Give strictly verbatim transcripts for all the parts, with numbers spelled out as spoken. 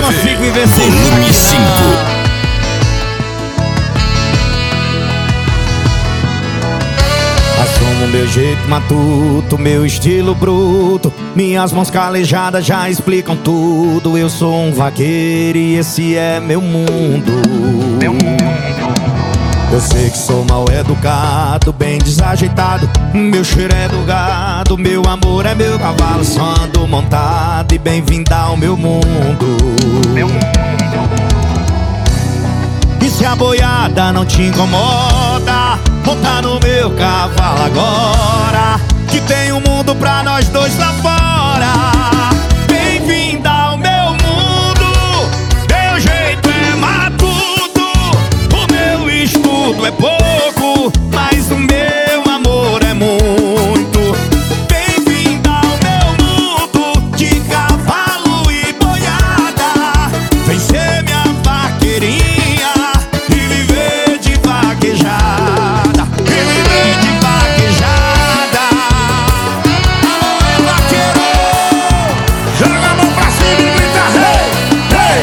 consigo viver sem Volume cinco. Assumo meu jeito matuto, meu estilo bruto. Minhas mãos calejadas já explicam tudo. Eu sou um vaqueiro e esse é meu mundo. Meu mundo. Eu sei que sou mal educado, bem desajeitado. Meu cheiro é do gado, meu amor é meu cavalo. Só ando montado e bem-vinda ao meu mundo. Meu mundo. E se a boiada não te incomoda, monta no meu cavalo agora, que tem um mundo pra nós dois lá fora. Bem-vinda ao meu mundo. Meu jeito é matuto, o meu estudo é pouco, mas o meu amor é muito. Bem-vinda ao meu mundo de cavalo e boiada. Vem ser minha vaqueirinha e viver de vaquejada. E viver de vaquejada. Alô, vaqueiro! Joga a mão pra cima e grita hey, hey,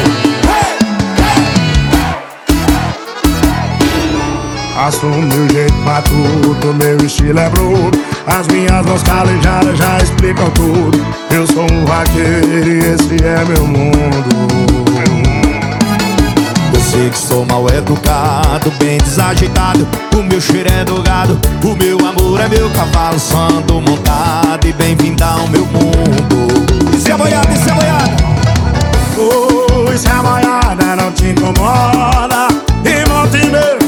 hey, hey. Assumo meu jeito matuto, meu estilo é bruto. As minhas mãos calejadas já explicam tudo. Eu sou um vaqueiro e esse é meu mundo. Eu sei que sou mal educado, bem desajeitado. O meu cheiro é do gado, o meu amor é meu cavalo. Só ando montado e bem-vinda ao meu mundo. E se a boiada, e se a boiada? Oh, e se a boiada não te incomoda, e monte meu